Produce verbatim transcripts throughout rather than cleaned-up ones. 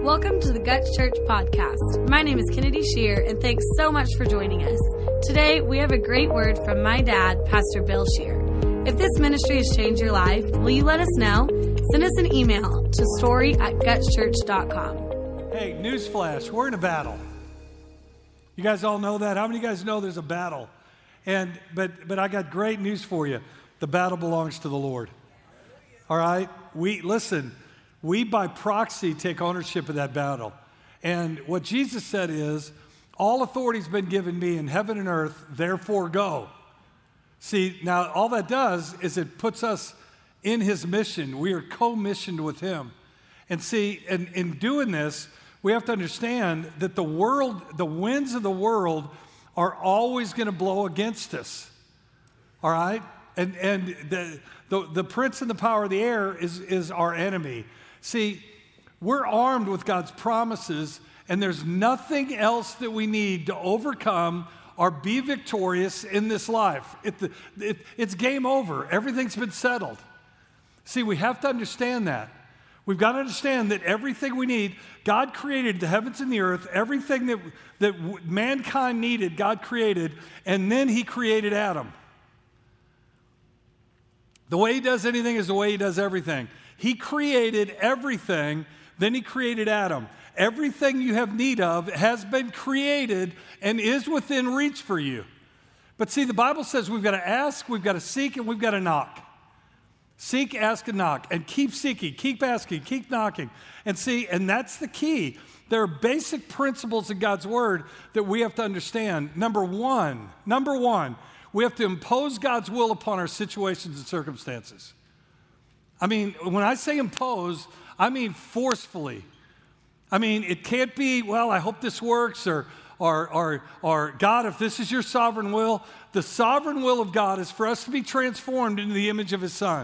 Welcome to the Guts Church podcast. My name is Kennedy Shear, and thanks so much for joining us. Today, we have a great word from my dad, Pastor Bill Shear. If this ministry has changed your life, will you let us know? Send us an email to story at guts church dot com. Hey, newsflash, we're in a battle. You guys all know that? How many of you guys know there's a battle? And but but I got great news for you. The battle belongs to the Lord. All right? We listen, we by proxy take ownership of that battle. And what Jesus said is, all authority's been given me in heaven and earth, therefore go. See, now all that does is it puts us in his mission. We are co-missioned with him. And see, in, in doing this, we have to understand that the world, the winds of the world are always going to blow against us. All right? And and the, the the prince and the power of the air is, is our enemy. See, we're armed with God's promises, and there's nothing else that we need to overcome or be victorious in this life. It, it, it's game over. Everything's been settled. See, we have to understand that. We've got to understand that everything we need, God created the heavens and the earth, everything that, that mankind needed, God created, and then he created Adam. The way he does anything is the way he does everything. He created everything, then he created Adam. Everything you have need of has been created and is within reach for you. But see, the Bible says we've got to ask, we've got to seek, and we've got to knock. Seek, ask, and knock. And keep seeking, keep asking, keep knocking. And see, and that's the key. There are basic principles in God's word that we have to understand. Number one, number one, we have to impose God's will upon our situations and circumstances. I mean, when I say impose, I mean forcefully. I mean, it can't be, well, I hope this works, or, or, or, or God, if this is your sovereign will. The sovereign will of God is for us to be transformed into the image of his Son.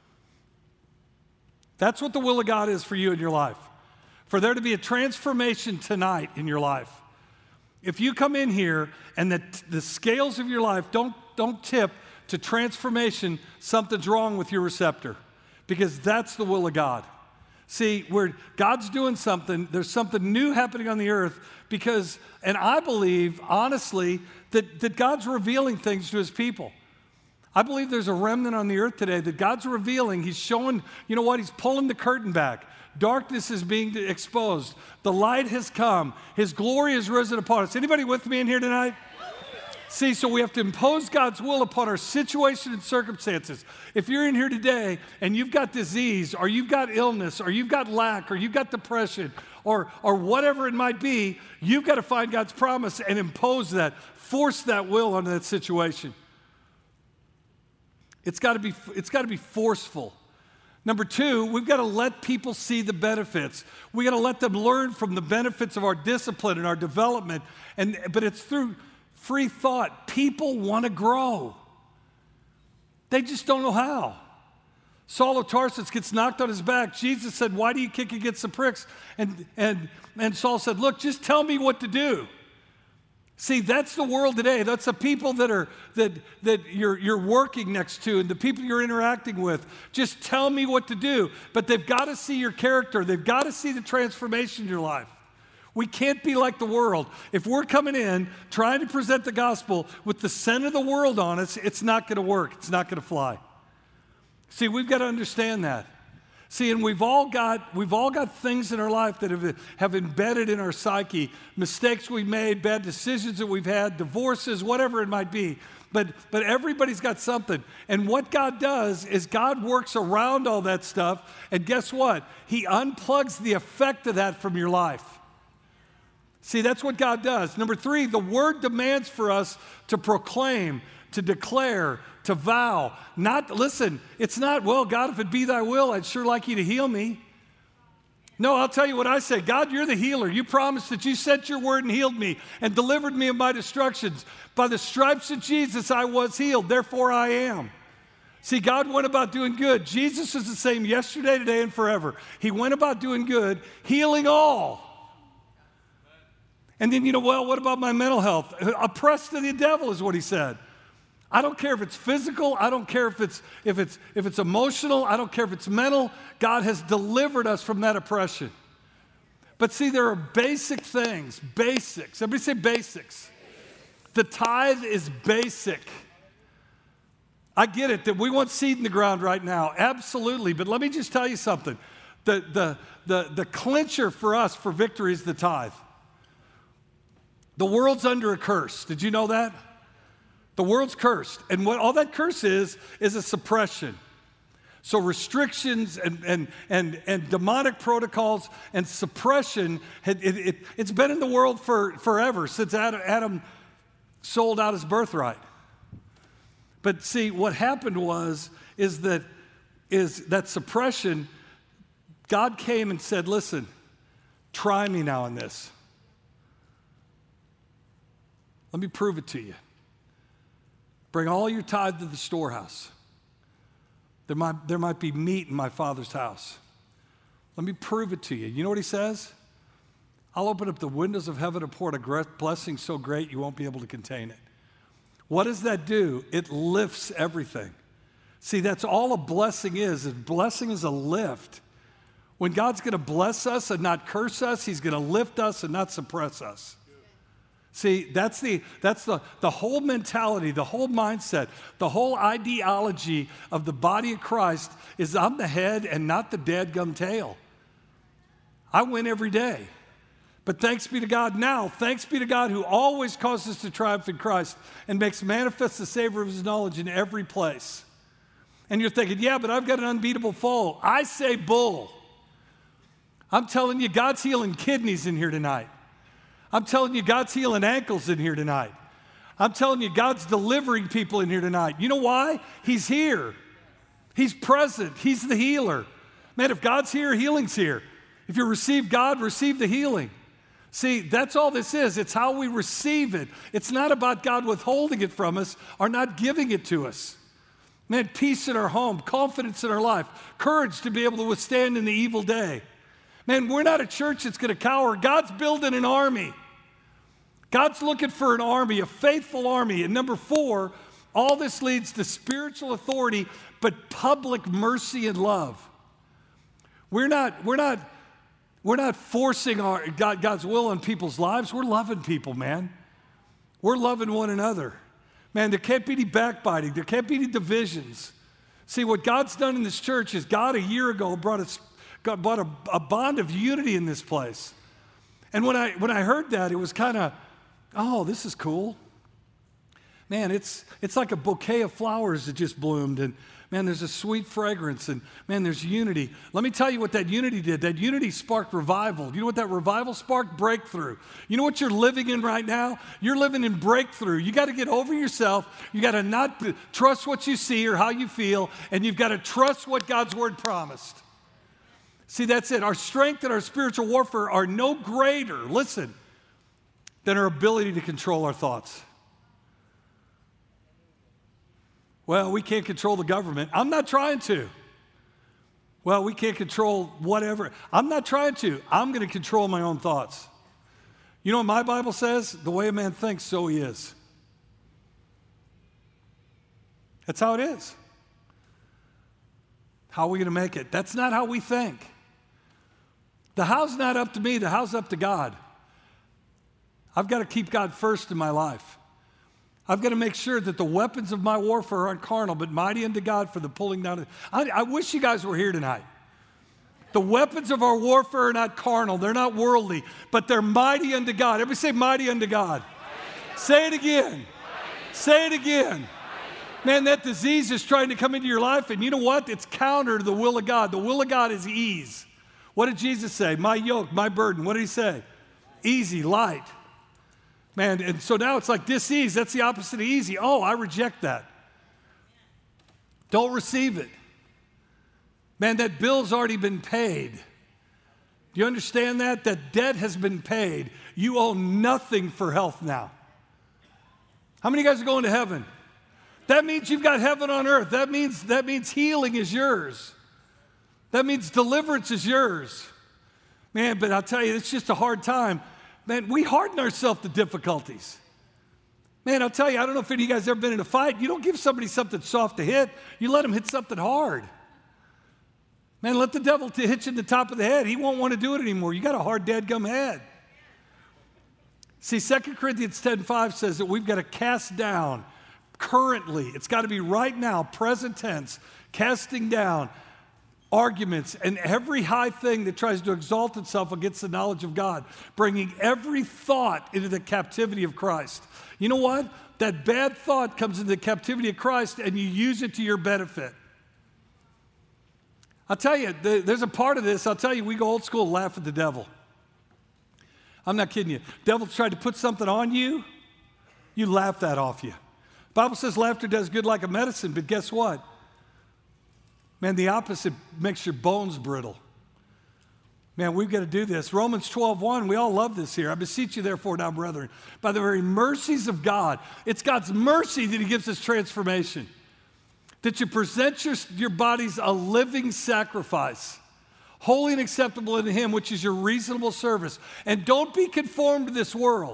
That's what the will of God is for you in your life. For there to be a transformation tonight in your life. If you come in here and the, the scales of your life don't, don't tip to transformation, something's wrong with your receptor. Because that's the will of God. See, where God's doing something, there's something new happening on the earth because, and I believe, honestly, that, that God's revealing things to his people. I believe there's a remnant on the earth today that God's revealing. He's showing, you know what, he's pulling the curtain back. Darkness is being exposed. The light has come. His glory has risen upon us. Anybody with me in here tonight? See, so we have to impose God's will upon our situation and circumstances. If you're in here today and you've got disease, or you've got illness, or you've got lack, or you've got depression, or, or whatever it might be, you've got to find God's promise and impose that, force that will on that situation. It's got to be, it's got to be forceful. Number two, we've got to let people see the benefits. We've got to let them learn from the benefits of our discipline and our development. And, but it's through free thought. People want to grow. They just don't know how. Saul of Tarsus gets knocked on his back. Jesus said, why do you kick against the pricks? And, and, and Saul said, look, just tell me what to do. See, that's the world today. That's the people that are that that you're you're working next to and the people you're interacting with. Just tell me what to do. But they've got to see your character. They've got to see the transformation in your life. We can't be like the world. If we're coming in trying to present the gospel with the scent of the world on us, it's not going to work. It's not going to fly. See, we've got to understand that. See, and we've all got we've all got things in our life that have, have embedded in our psyche, mistakes we've made, bad decisions that we've had, divorces, whatever it might be. But but everybody's got something. And what God does is God works around all that stuff, and guess what? He unplugs the effect of that from your life. See, that's what God does. Number three, the word demands for us to proclaim, to declare, to vow. Not, listen, it's not, well, God, if it be thy will, I'd sure like you to heal me. No, I'll tell you what I say. God, you're the healer. You promised that you sent your word and healed me and delivered me of my destructions. By the stripes of Jesus, I was healed. Therefore, I am. See, God went about doing good. Jesus is the same yesterday, today, and forever. He went about doing good, healing all. And then, you know, well, what about my mental health? Oppressed to the devil is what he said. I don't care if it's physical. I don't care if it's, if it's, if it's emotional. I don't care if it's mental. God has delivered us from that oppression. But see, there are basic things, basics. Everybody say basics. The tithe is basic. I get it that we want seed in the ground right now, absolutely. But let me just tell you something. The, the, the, the clincher for us for victory is the tithe. The world's under a curse. Did you know that? The world's cursed. And what all that curse is, is a suppression. So restrictions and, and, and, and demonic protocols and suppression, it, it, it, it's been in the world for forever, since Adam, Adam sold out his birthright. But see, what happened was, is that, is that suppression, God came and said, listen, try me now in this. Let me prove it to you. Bring all your tithe to the storehouse. There might, there might be meat in my Father's house. Let me prove it to you. You know what he says? I'll open up the windows of heaven and pour a blessing so great you won't be able to contain it. What does that do? It lifts everything. See, that's all a blessing is. A blessing is a lift. When God's going to bless us and not curse us, he's going to lift us and not suppress us. See, that's the that's the, the whole mentality, the whole mindset, the whole ideology of the body of Christ is I'm the head and not the dadgum tail. I win every day. But thanks be to God now, thanks be to God who always causes us to triumph in Christ and makes manifest the savor of his knowledge in every place. And you're thinking, yeah, but I've got an unbeatable foe. I say bull. I'm telling you, God's healing kidneys in here tonight. I'm telling you, God's healing ankles in here tonight. I'm telling you, God's delivering people in here tonight. You know why? He's here. He's present. He's the healer. Man, if God's here, healing's here. If you receive God, receive the healing. See, that's all this is. It's how we receive it. It's not about God withholding it from us or not giving it to us. Man, peace in our home, confidence in our life, courage to be able to withstand in the evil day. Man, we're not a church that's going to cower. God's building an army. God's looking for an army, a faithful army. And number four, all this leads to spiritual authority, but public mercy and love. We're not, we're not, we're not forcing our, God, God's will on people's lives. We're loving people, man. We're loving one another. Man, there can't be any backbiting. There can't be any divisions. See, what God's done in this church is God a year ago brought us God brought a, a bond of unity in this place. And when I when I heard that, it was kind of, oh, this is cool. Man, it's it's like a bouquet of flowers that just bloomed. And man, there's a sweet fragrance. And man, there's unity. Let me tell you what that unity did. That unity sparked revival. You know what that revival sparked? Breakthrough. You know what you're living in right now? You're living in breakthrough. You got to get over yourself. You got to not trust what you see or how you feel. And you've got to trust what God's word promised. See, that's it. Our strength and our spiritual warfare are no greater, listen, than our ability to control our thoughts. Well, we can't control the government. I'm not trying to. Well, we can't control whatever. I'm not trying to. I'm going to control my own thoughts. You know what my Bible says? The way a man thinks, so he is. That's how it is. How are we going to make it? That's not how we think. The how's not up to me, the how's up to God. I've got to keep God first in my life. I've got to make sure that the weapons of my warfare aren't carnal, but mighty unto God for the pulling down of... I, I wish you guys were here tonight. The weapons of our warfare are not carnal, they're not worldly, but they're mighty unto God. Everybody say mighty unto God. Mighty. Say it again. Mighty. Say it again. Mighty. Man, that disease is trying to come into your life, and you know what? It's counter to the will of God. The will of God is ease. What did Jesus say? My yoke, my burden. What did he say? Easy, light. Man, and so now it's like dis-ease. That's the opposite of easy. Oh, I reject that. Don't receive it. Man, that bill's already been paid. Do you understand that? That debt has been paid. You owe nothing for health now. How many of you guys are going to heaven? That means you've got heaven on earth. That means, that means healing is yours. That means deliverance is yours. Man, but I'll tell you, it's just a hard time. Man, we harden ourselves to difficulties. Man, I'll tell you, I don't know if any of you guys have ever been in a fight. You don't give somebody something soft to hit. You let them hit something hard. Man, let the devil t- hit you in the top of the head. He won't want to do it anymore. You got a hard dadgum head. See, Second Corinthians ten five says that we've got to cast down currently. It's got to be right now, present tense, casting down arguments and every high thing that tries to exalt itself against the knowledge of God, bringing every thought into the captivity of Christ. You know what? That bad thought comes into the captivity of Christ and you use it to your benefit. I'll tell you, there's a part of this, I'll tell you, we go old school, laugh at the devil. I'm not kidding you. Devil's tried to put something on you, you laugh that off you. The Bible says laughter does good like a medicine, but guess what? Man, the opposite makes your bones brittle. Man, we've got to do this. Romans twelve one, we all love this here. I beseech you, therefore, now, brethren, by the very mercies of God. It's God's mercy that he gives us transformation. That you present your, your bodies a living sacrifice, holy and acceptable unto him, which is your reasonable service. And don't be conformed to this world.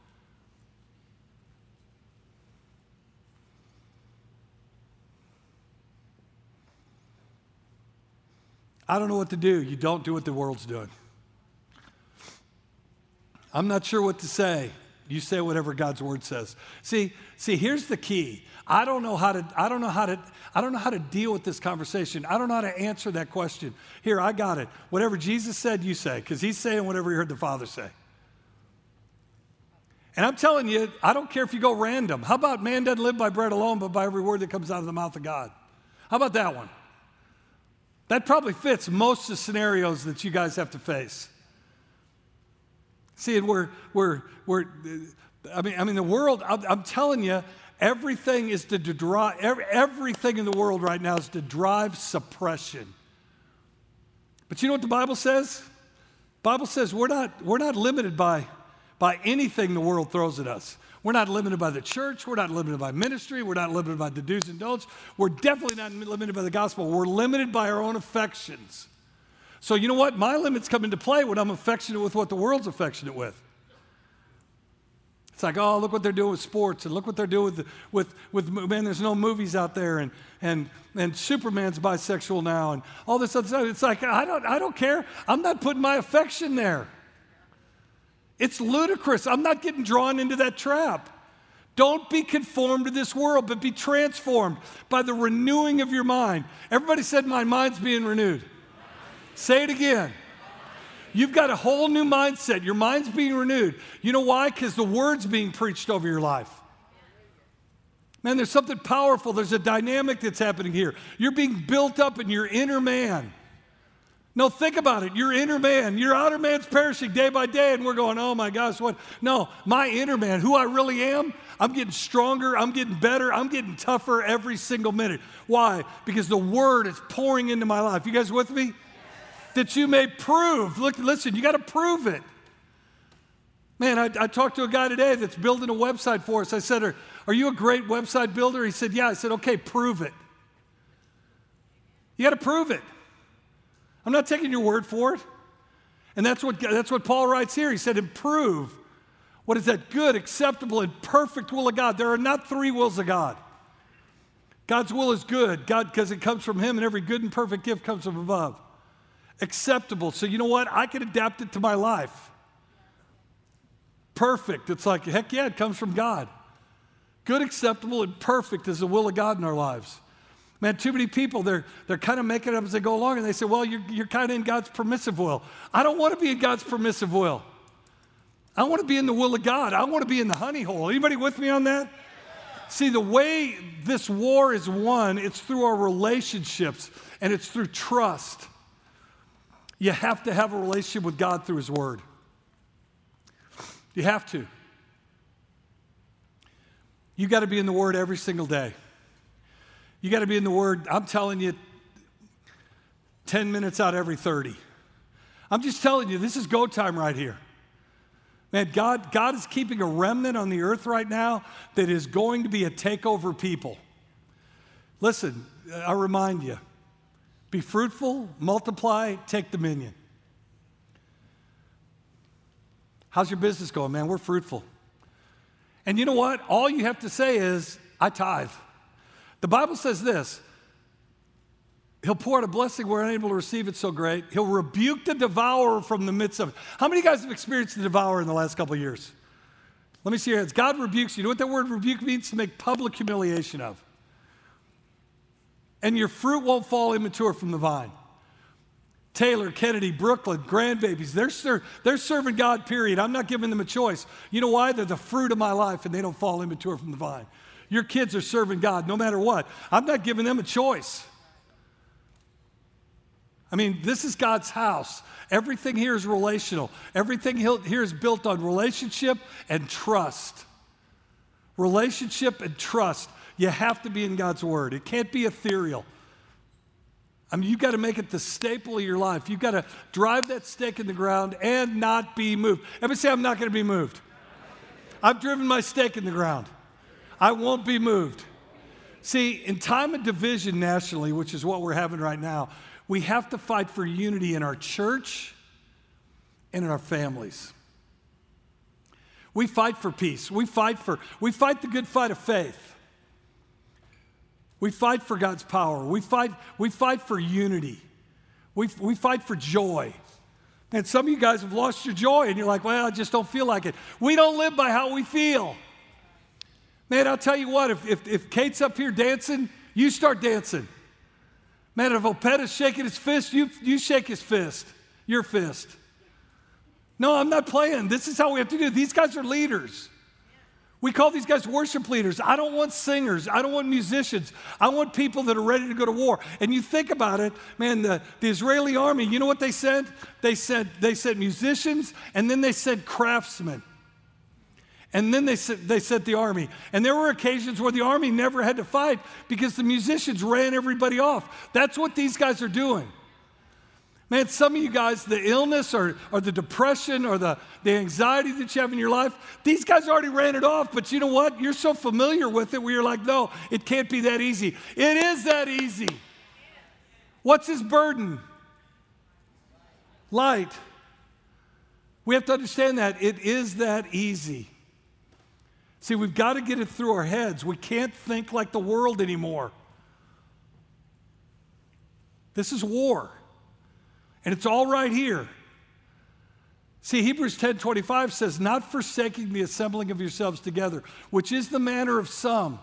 I don't know what to do. You don't do what the world's doing. I'm not sure what to say. You say whatever God's word says. See, see, here's the key. I don't know how to, I don't know how to, I don't know how to deal with this conversation. I don't know how to answer that question. Here, I got it. Whatever Jesus said, you say, because he's saying whatever he heard the Father say. And I'm telling you, I don't care if you go random. How about man doesn't live by bread alone, but by every word that comes out of the mouth of God? How about that one? That probably fits most of the scenarios that you guys have to face. See, and we're, we're, we're, I mean, I mean, the world, I'm, I'm telling you, everything is to drive, every, everything in the world right now is to drive suppression. But you know what the Bible says? The Bible says we're not, we're not limited by, by anything the world throws at us. We're not limited by the church. We're not limited by ministry. We're not limited by the do's and don'ts. We're definitely not limited by the gospel. We're limited by our own affections. So you know what? My limits come into play when I'm affectionate with what the world's affectionate with. It's like, oh, look what they're doing with sports, and look what they're doing with, with, with man, there's no movies out there, and, and, and Superman's bisexual now, and all this other stuff. It's like, I don't, I don't care. I'm not putting my affection there. It's ludicrous. I'm not getting drawn into that trap. Don't be conformed to this world, but be transformed by the renewing of your mind. Everybody said, my mind's being renewed. Say it again. You've got a whole new mindset. Your mind's being renewed. You know why? Because the word's being preached over your life. Man, there's something powerful. There's a dynamic that's happening here. You're being built up in your inner man. No, think about it. Your inner man, your outer man's perishing day by day, and we're going, oh my gosh, what? No, my inner man, who I really am, I'm getting stronger, I'm getting better, I'm getting tougher every single minute. Why? Because the word is pouring into my life. You guys with me? Yes. That you may prove. Look, listen, you got to prove it. Man, I, I talked to a guy today that's building a website for us. I said, are, are you a great website builder? He said, yeah. I said, okay, prove it. You got to prove it. I'm not taking your word for it. And that's what, that's what Paul writes here. He said, improve. What is that good, acceptable, and perfect will of God? There are not three wills of God. God's will is good, God, because it comes from him, and every good and perfect gift comes from above. Acceptable. So you know what? I can adapt it to my life. Perfect. It's like, heck yeah, it comes from God. Good, acceptable, and perfect is the will of God in our lives. Man, too many people, they're, they're kind of making it up as they go along, and they say, well, you're, you're kind of in God's permissive will. I don't want to be in God's permissive will. I want to be in the will of God. I want to be in the honey hole. Anybody with me on that? See, the way this war is won, it's through our relationships, and it's through trust. You have to have a relationship with God through his word. You have to. You got to be in the word every single day. You got to be in the word, I'm telling you, ten minutes out of every thirty. I'm just telling you, this is go time right here. Man, God, God is keeping a remnant on the earth right now that is going to be a takeover people. Listen, I remind you, be fruitful, multiply, take dominion. How's your business going, man? We're fruitful. And you know what? All you have to say is, I tithe. The Bible says this, He'll pour out a blessing we're unable to receive it so great. He'll rebuke the devourer from the midst of it. How many of you guys have experienced the devourer in the last couple of years? Let me see your hands. God rebukes you. You know what that word rebuke means? To make public humiliation of. And your fruit won't fall immature from the vine. Taylor, Kennedy, Brooklyn, grandbabies, they're, ser- they're serving God, period. I'm not giving them a choice. You know why? They're the fruit of my life, and they don't fall immature from the vine. Your kids are serving God no matter what. I'm not giving them a choice. I mean, this is God's house. Everything here is relational. Everything here is built on relationship and trust. Relationship and trust. You have to be in God's word. It can't be ethereal. I mean, you've got to make it the staple of your life. You've got to drive that stake in the ground and not be moved. Everybody say, I'm not going to be moved. I've driven my stake in the ground. I won't be moved. See, in time of division nationally, which is what we're having right now, we have to fight for unity in our church and in our families. We fight for peace. We fight for, we fight the good fight of faith. We fight for God's power. We fight, we fight for unity. We, we fight for joy. And some of you guys have lost your joy, and you're like, well, I just don't feel like it. We don't live by how we feel. Man, I'll tell you what, if, if, if Kate's up here dancing, you start dancing. Man, if Opeta's shaking his fist, you, you shake his fist, your fist. No, I'm not playing. This is how we have to do it. These guys are leaders. We call these guys worship leaders. I don't want singers. I don't want musicians. I want people that are ready to go to war. And you think about it, man, the, the Israeli army, you know what they said? They said, they said musicians, and then they said craftsmen. And then they said, they said the army. And there were occasions where the army never had to fight because the musicians ran everybody off. That's what these guys are doing. Man, some of you guys, the illness or, or the depression or the, the anxiety that you have in your life, these guys already ran it off. But you know what? You're so familiar with it where you're like, no, it can't be that easy. It is that easy. What's his burden? Light. We have to understand that. It is that easy. See, we've got to get it through our heads. We can't think like the world anymore. This is war. And it's all right here. See, Hebrews ten twenty-five says, not forsaking the assembling of yourselves together, which is the manner of some,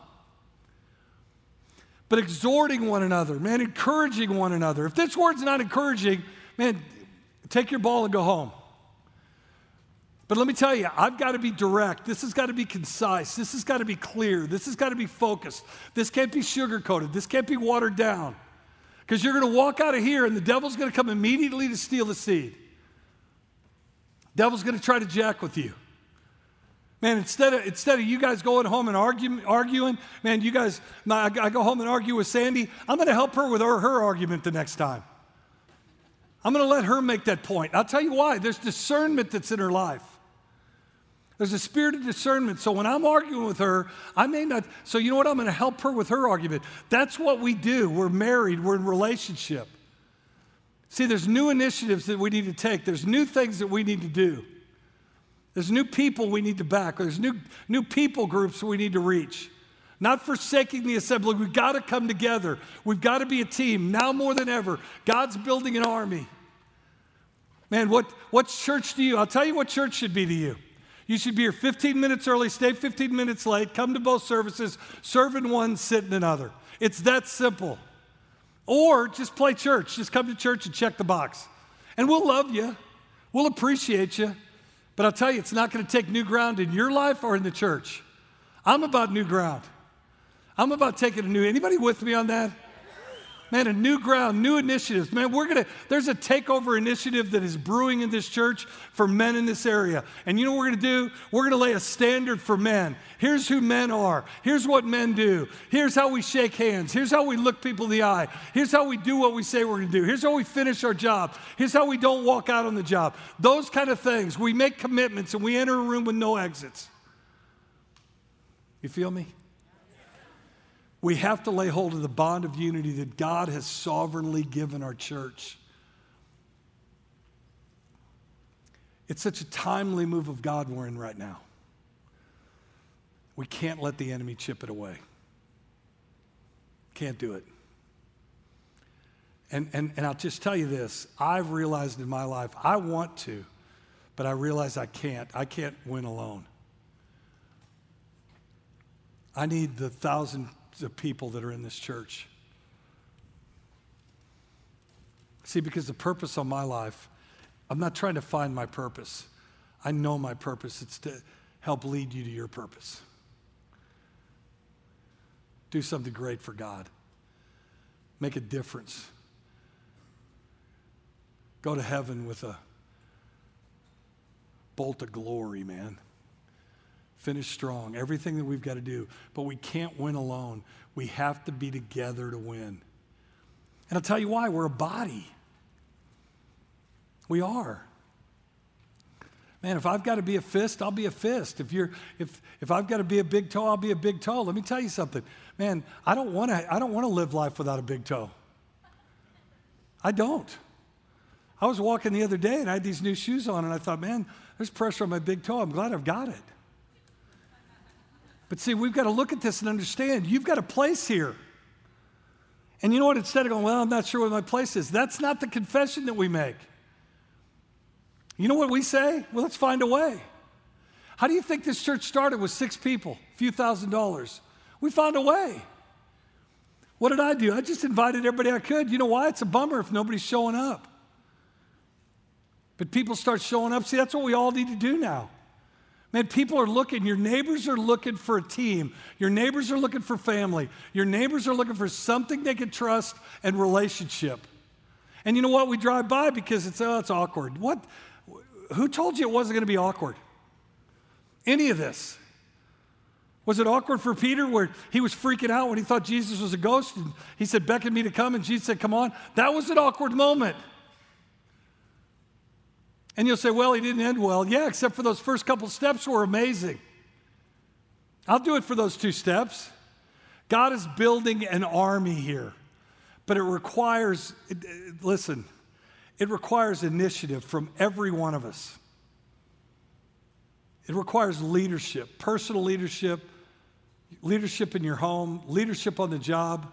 but exhorting one another, man, encouraging one another. If this word's not encouraging, man, take your ball and go home. But let me tell you, I've got to be direct. This has got to be concise. This has got to be clear. This has got to be focused. This can't be sugar-coated. This can't be watered down. Because you're going to walk out of here and the devil's going to come immediately to steal the seed. Devil's going to try to jack with you. Man, instead of, instead of you guys going home and argue, arguing, man, you guys, I, I go home and argue with Sandy, I'm going to help her with her, her argument the next time. I'm going to let her make that point. I'll tell you why. There's discernment that's in her life. There's a spirit of discernment. So when I'm arguing with her, I may not, so you know what? I'm going to help her with her argument. That's what we do. We're married. We're in relationship. See, there's new initiatives that we need to take. There's new things that we need to do. There's new people we need to back. There's new, new people groups we need to reach. Not forsaking the assembly. We've got to come together. We've got to be a team. Now more than ever, God's building an army. Man, what, what church do you, I'll tell you what church should be to you. You should be here fifteen minutes early, stay fifteen minutes late, come to both services, serve in one, sit in another. It's that simple. Or just play church. Just come to church and check the box. And we'll love you. We'll appreciate you. But I'll tell you, it's not going to take new ground in your life or in the church. I'm about new ground. I'm about taking a new, anybody with me on that? Man, a new ground, new initiatives. Man, we're going to, there's a takeover initiative that is brewing in this church for men in this area. And you know what we're going to do? We're going to lay a standard for men. Here's who men are. Here's what men do. Here's how we shake hands. Here's how we look people in the eye. Here's how we do what we say we're going to do. Here's how we finish our job. Here's how we don't walk out on the job. Those kind of things. We make commitments and we enter a room with no exits. You feel me? We have to lay hold of the bond of unity that God has sovereignly given our church. It's such a timely move of God we're in right now. We can't let the enemy chip it away. Can't do it. And, and, and I'll just tell you this, I've realized in my life, I want to, but I realize I can't. I can't win alone. I need the thousands of people that are in this church. See, because the purpose of my life, I'm not trying to find my purpose. I know my purpose. It's to help lead you to your purpose. Do something great for God. Make a difference. Go to heaven with a bolt of glory, man. Finish strong. Everything that we've got to do. But we can't win alone. We have to be together to win. And I'll tell you why. We're a body. We are. Man, if I've got to be a fist, I'll be a fist. If you're, if if I've got to be a big toe, I'll be a big toe. Let me tell you something. Man, I don't want to I don't want to live life without a big toe. I don't. I was walking the other day and I had these new shoes on and I thought, man, there's pressure on my big toe. I'm glad I've got it. But see, we've got to look at this and understand you've got a place here. And you know what? Instead of going, well, I'm not sure what my place is, that's not the confession that we make. You know what we say? Well, let's find a way. How do you think this church started with six people, a few thousand dollars? We found a way. What did I do? I just invited everybody I could. You know why? It's a bummer if nobody's showing up. But people start showing up. See, that's what we all need to do now. Man, people are looking. Your neighbors are looking for a team. Your neighbors are looking for family. Your neighbors are looking for something they can trust and relationship. And you know what? We drive by because it's, oh, it's awkward. What? Who told you it wasn't going to be awkward? Any of this. Was it awkward for Peter where he was freaking out when he thought Jesus was a ghost and he said, beckon me to come, and Jesus said, come on? That was an awkward moment. And you'll say, well, he didn't end well. Yeah, except for those first couple steps were amazing. I'll do it for those two steps. God is building an army here, but it requires, listen, it requires initiative from every one of us. It requires leadership, personal leadership, leadership in your home, leadership on the job.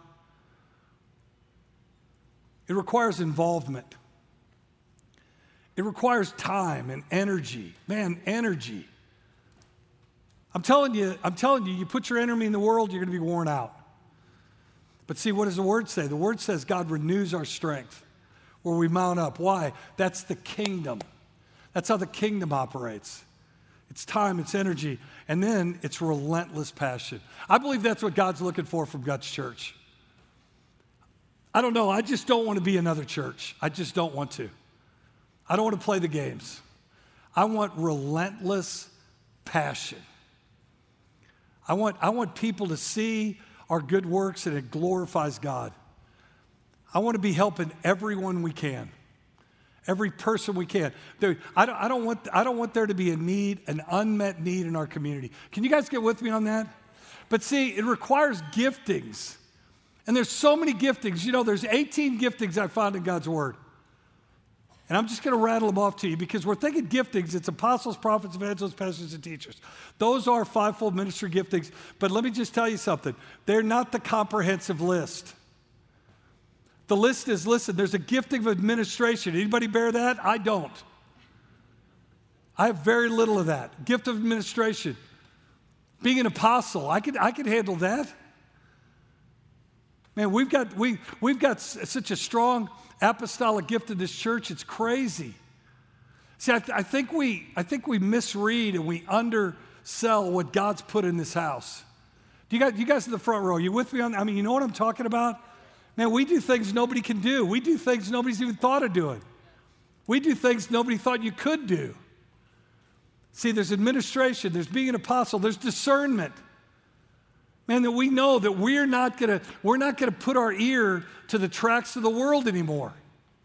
It requires involvement. It requires time and energy. Man, energy. I'm telling you, I'm telling you, you put your enemy in the world, you're going to be worn out. But see, what does the Word say? The Word says God renews our strength where we mount up. Why? That's the kingdom. That's how the kingdom operates. It's time, it's energy, and then it's relentless passion. I believe that's what God's looking for from God's church. I don't know. I just don't want to be another church. I just don't want to. I don't want to play the games. I want relentless passion. I want, I want people to see our good works and it glorifies God. I want to be helping everyone we can, every person we can. There, I, don't, I, don't want, I don't want there to be a need, an unmet need in our community. Can you guys get with me on that? But see, it requires giftings. And there's so many giftings. You know, there's eighteen giftings I found in God's Word. And I'm just going to rattle them off to you because we're thinking giftings. It's apostles, prophets, evangelists, pastors, and teachers. Those are fivefold ministry giftings. But let me just tell you something. They're not the comprehensive list. The list is, listen, there's a gifting of administration. Anybody bear that? I don't. I have very little of that. Gift of administration. Being an apostle, I could, I could handle that. Man, we've got, we, we've got such a strong apostolic gift in this church, it's crazy. See, I, th- I, think we, I think we misread and we undersell what God's put in this house. Do you guys, you guys in the front row, you with me on, I mean, you know what I'm talking about? Man, we do things nobody can do. We do things nobody's even thought of doing. We do things nobody thought you could do. See, there's administration, there's being an apostle, there's discernment. Man, that we know that we're not gonna, we're not gonna put our ear to the tracks of the world anymore.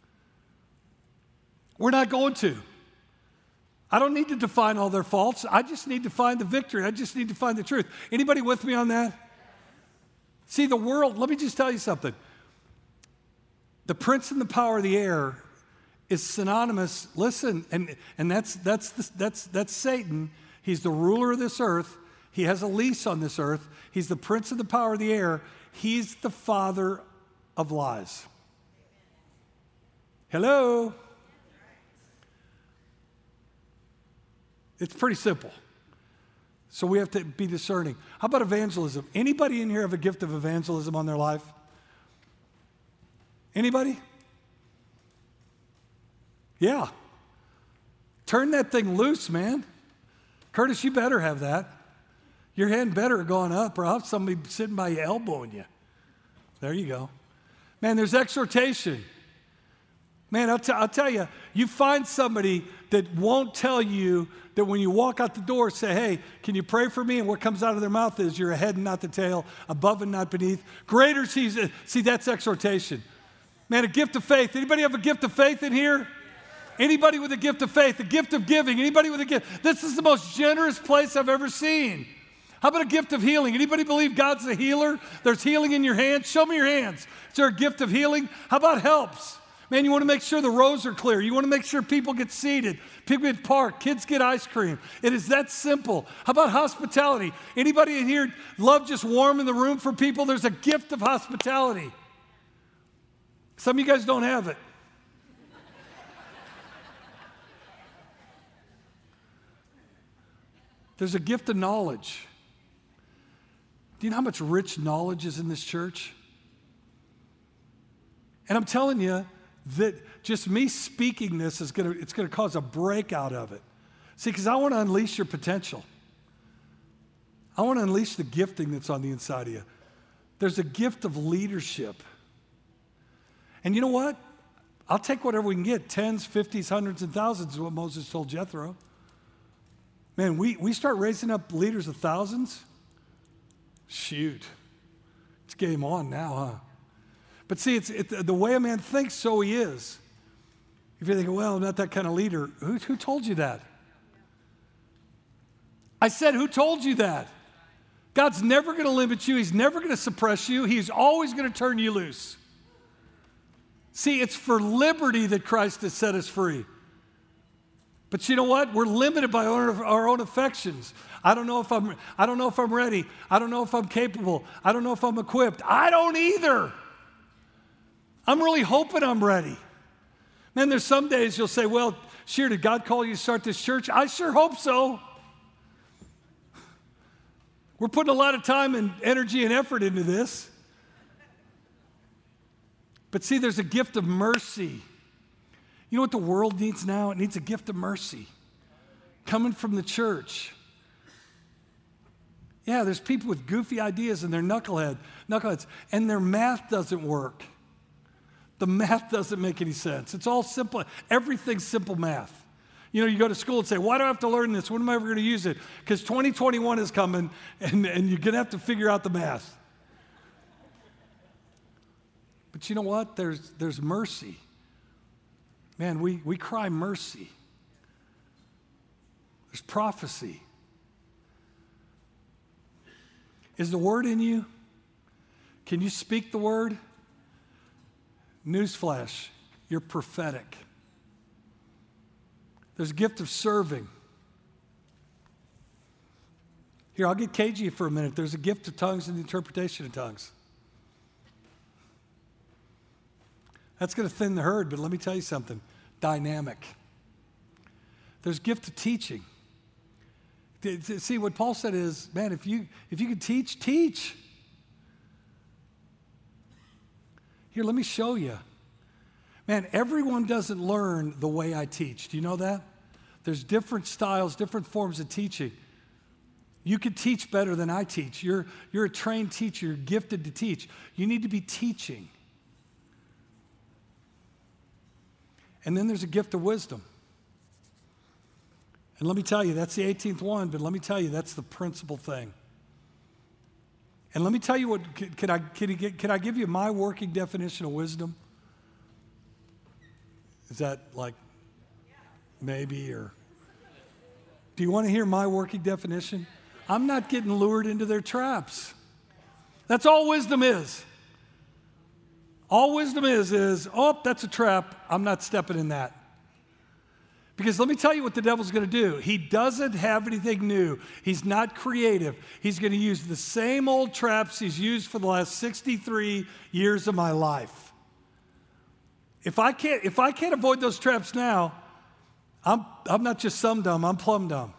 We're not going to. I don't need to define all their faults. I just need to find the victory. I just need to find the truth. Anybody with me on that? See, the world, let me just tell you something. The prince and the power of the air is synonymous, listen, and, and that's, that's, the, that's, that's Satan. He's the ruler of this earth. He has a lease on this earth. He's the prince of the power of the air. He's the father of lies. Hello? It's pretty simple. So we have to be discerning. How about evangelism? Anybody in here have a gift of evangelism on their life? Anybody? Yeah. Turn that thing loose, man. Curtis, you better have that. Your hand better have gone up, or I'll have somebody sitting by you elbowing you. There you go. Man, there's exhortation. Man, I'll, t- I'll tell you, you find somebody that won't tell you that when you walk out the door, say, hey, can you pray for me? And what comes out of their mouth is you're a head and not the tail, above and not beneath. Greater sees, see, that's exhortation. Man, a gift of faith. Anybody have a gift of faith in here? Anybody with a gift of faith, a gift of giving, anybody with a gift? This is the most generous place I've ever seen. How about a gift of healing? Anybody believe God's a healer? There's healing in your hands. Show me your hands. Is there a gift of healing? How about helps? Man, you want to make sure the rows are clear. You want to make sure people get seated, people get parked, kids get ice cream. It is that simple. How about hospitality? Anybody in here love just warming the room for people? There's a gift of hospitality. Some of you guys don't have it. There's a gift of knowledge. Do you know how much rich knowledge is in this church? And I'm telling you that just me speaking this is gonna, it's gonna cause a breakout of it. See, because I want to unleash your potential. I want to unleash the gifting that's on the inside of you. There's a gift of leadership. And you know what? I'll take whatever we can get. Tens, fifties, hundreds, and thousands is what Moses told Jethro. Man, we, we start raising up leaders of thousands. Shoot. It's game on now, huh? But see, it's it, the way a man thinks, so he is. If you're thinking, well, I'm not that kind of leader, who, who told you that? I said, who told you that? God's never going to limit you. He's never going to suppress you. He's always going to turn you loose. See, it's for liberty that Christ has set us free. But you know what? We're limited by our, our own affections. I don't know if I'm I don't know if I'm ready. I don't know if I'm capable. I don't know if I'm equipped. I don't either. I'm really hoping I'm ready. Man, there's some days you'll say, well, Sheer, did God call you to start this church? I sure hope so. We're putting a lot of time and energy and effort into this. But see, there's a gift of mercy. You know what the world needs now? It needs a gift of mercy coming from the church. Yeah, there's people with goofy ideas and they're knucklehead, knuckleheads, and their math doesn't work. The math doesn't make any sense. It's all simple. Everything's simple math. You know, you go to school and say, why do I have to learn this? When am I ever going to use it? Because twenty twenty-one is coming and, and you're going to have to figure out the math. But you know what? There's, there's mercy. Man, we, we cry mercy. There's prophecy. Is the word in you? Can you speak the word? Newsflash, you're prophetic. There's a gift of serving. Here, I'll get cagey for a minute. There's a gift of tongues and the interpretation of tongues. That's going to thin the herd, but let me tell you something. Dynamic. There's gift of teaching. See, what Paul said is, man, if you if you can teach, teach. Here, let me show you. Man, everyone doesn't learn the way I teach. Do you know that? There's different styles, different forms of teaching. You could teach better than I teach. You're, you're a trained teacher. You're gifted to teach. You need to be teaching. And then there's a gift of wisdom. And let me tell you, that's the eighteenth one, but let me tell you, that's the principal thing. And let me tell you what, can, can, I, can, you get, can I give you my working definition of wisdom? Is that like maybe, or do you want to hear my working definition? I'm not getting lured into their traps. That's all wisdom is. All wisdom is, is, oh, that's a trap. I'm not stepping in that. Because let me tell you what the devil's going to do. He doesn't have anything new. He's not creative. He's going to use the same old traps he's used for the last sixty-three years of my life. If I can't, if I can't avoid those traps now, I'm, I'm not just some dumb, I'm plumb dumb.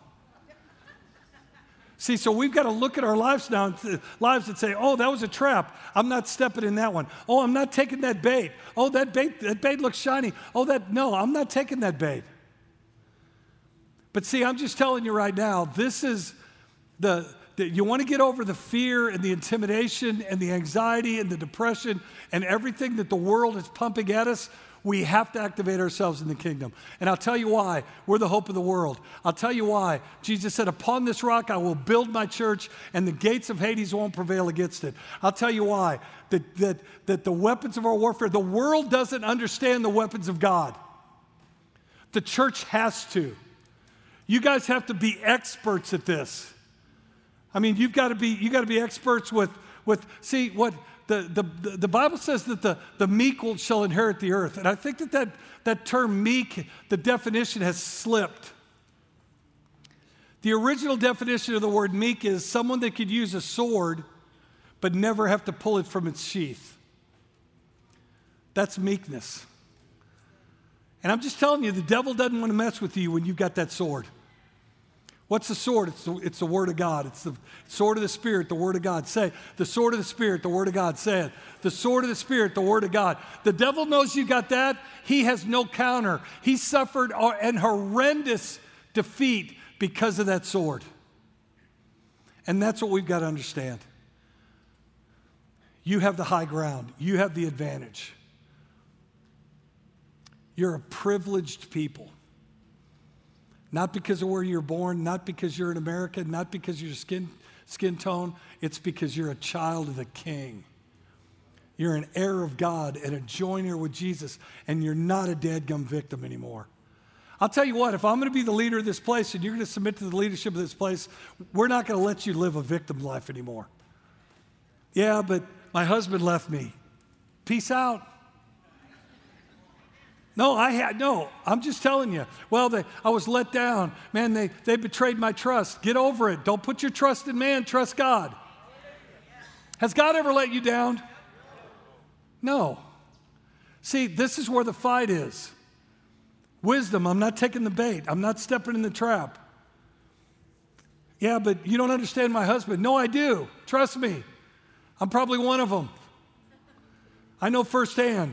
See, so we've got to look at our lives now, and th- lives and say, oh, that was a trap. I'm not stepping in that one. Oh, I'm not taking that bait. Oh, that bait, that bait looks shiny. Oh, that, no, I'm not taking that bait. But see, I'm just telling you right now, this is the, the you want to get over the fear and the intimidation and the anxiety and the depression and everything that the world is pumping at us. We have to activate ourselves in the kingdom. And I'll tell you why. We're the hope of the world. I'll tell you why. Jesus said, upon this rock I will build my church, and the gates of Hades won't prevail against it. I'll tell you why. That, that, that the weapons of our warfare, the world doesn't understand the weapons of God. The church has to. You guys have to be experts at this. I mean, you've got to be, you got to be experts with, with see, what... The, the, the Bible says that the, the meek will, shall inherit the earth. And I think that, that that term meek, the definition has slipped. The original definition of the word meek is someone that could use a sword but never have to pull it from its sheath. That's meekness. And I'm just telling you, the devil doesn't want to mess with you when you've got that sword. What's the sword? It's the, it's the Word of God. It's the sword of the Spirit, the Word of God. Say, the sword of the Spirit, the Word of God. Say it. The sword of the Spirit, the Word of God. The devil knows you got that. He has no counter. He suffered an horrendous defeat because of that sword. And that's what we've got to understand. You have the high ground. You have the advantage. You're a privileged people. Not because of where you're born, not because you're an American, not because of your skin, skin tone. It's because you're a child of the King. You're an heir of God and a joint heir with Jesus, and you're not a dadgum victim anymore. I'll tell you what, if I'm going to be the leader of this place and you're going to submit to the leadership of this place, we're not going to let you live a victim life anymore. Yeah, but my husband left me. Peace out. No, I had, no, I'm just telling you. Well, they, I was let down. Man, they, they betrayed my trust. Get over it. Don't put your trust in man, trust God. Has God ever let you down? No. See, this is where the fight is. Wisdom, I'm not taking the bait. I'm not stepping in the trap. Yeah, but you don't understand my husband. No, I do. Trust me. I'm probably one of them. I know firsthand.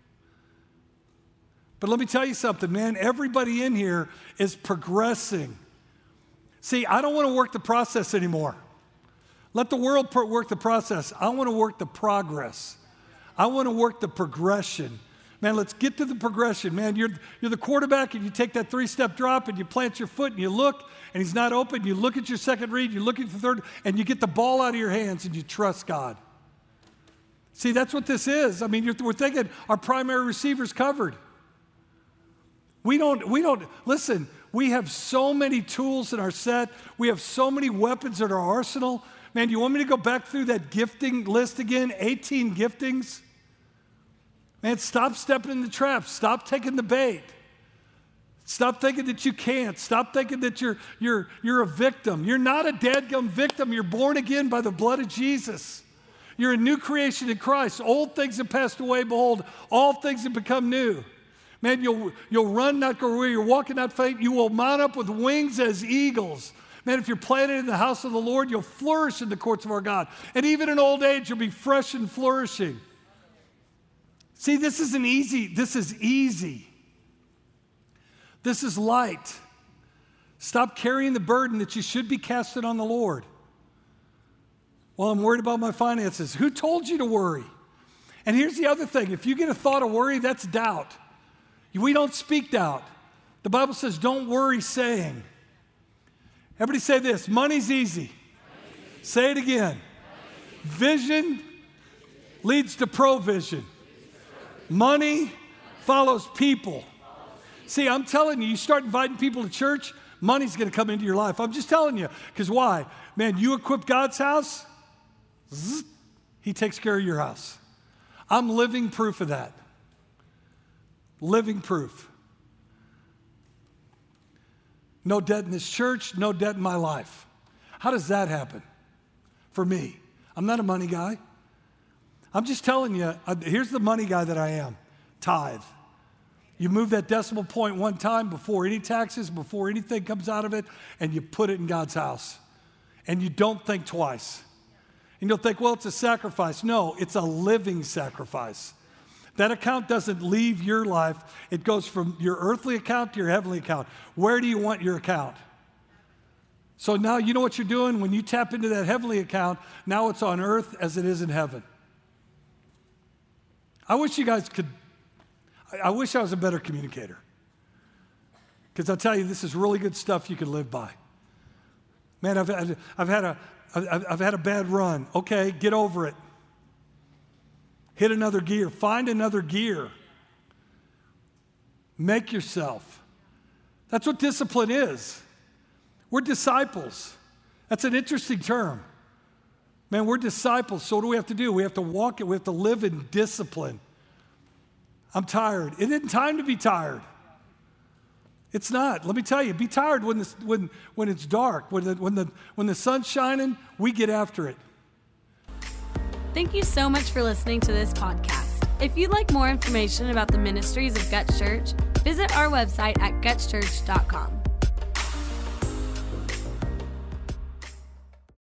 But let me tell you something, man. Everybody in here is progressing. See, I don't want to work the process anymore. Let the world work the process. I want to work the progress. I want to work the progression. Man, let's get to the progression. Man, you're, you're the quarterback and you take that three-step drop and you plant your foot and you look and he's not open. You look at your second read, you look at the third, and you get the ball out of your hands and you trust God. See, that's what this is. I mean, you're, we're thinking our primary receiver's covered. We don't, we don't, listen, we have so many tools in our set. We have so many weapons in our arsenal. Man, do you want me to go back through that gifting list again? eighteen giftings? Man, stop stepping in the trap. Stop taking the bait. Stop thinking that you can't. Stop thinking that you're, you're, you're a victim. You're not a dadgum victim. You're born again by the blood of Jesus. You're a new creation in Christ. Old things have passed away. Behold, all things have become new. Man, you'll, you'll run, not go weary. You're walking, not faint. You will mount up with wings as eagles. Man, if you're planted in the house of the Lord, you'll flourish in the courts of our God. And even in old age, you'll be fresh and flourishing. See, this isn't easy. This is easy. This is light. Stop carrying the burden that you should be casting on the Lord. Well, I'm worried about my finances. Who told you to worry? And here's the other thing. If you get a thought of worry, that's doubt. We don't speak doubt. The Bible says, don't worry, saying. Everybody say this, money's easy. Money's say it again. Vision leads to provision. Money follows people. See, I'm telling you, you start inviting people to church, money's going to come into your life. I'm just telling you. Because why? Man, you equip God's house, zzz, he takes care of your house. I'm living proof of that. Living proof. No debt in this church, no debt in my life. How does that happen for me? I'm not a money guy. I'm just telling you, uh, here's the money guy that I am. Tithe. You move that decimal point one time before any taxes, before anything comes out of it, and you put it in God's house. And you don't think twice. And you'll think, well, it's a sacrifice. No, it's a living sacrifice. That account doesn't leave your life. It goes from your earthly account to your heavenly account. Where do you want your account? So now you know what you're doing? When you tap into that heavenly account, now it's on earth as it is in heaven. I wish you guys could, I wish I was a better communicator. Because I'll tell you, this is really good stuff you can live by. Man, I've, I've, I've, had a, I've, I've had a bad run. Okay, get over it. Hit another gear. Find another gear. Make yourself. That's what discipline is. We're disciples. That's an interesting term. Man, we're disciples, so what do we have to do? We have to walk it. We have to live in discipline. I'm tired. It isn't time to be tired. It's not. Let me tell you, be tired when, this, when, when it's dark. When the, when, the, when the sun's shining, we get after it. Thank you so much for listening to this podcast. If you'd like more information about the ministries of Guts Church, visit our website at guts church dot com.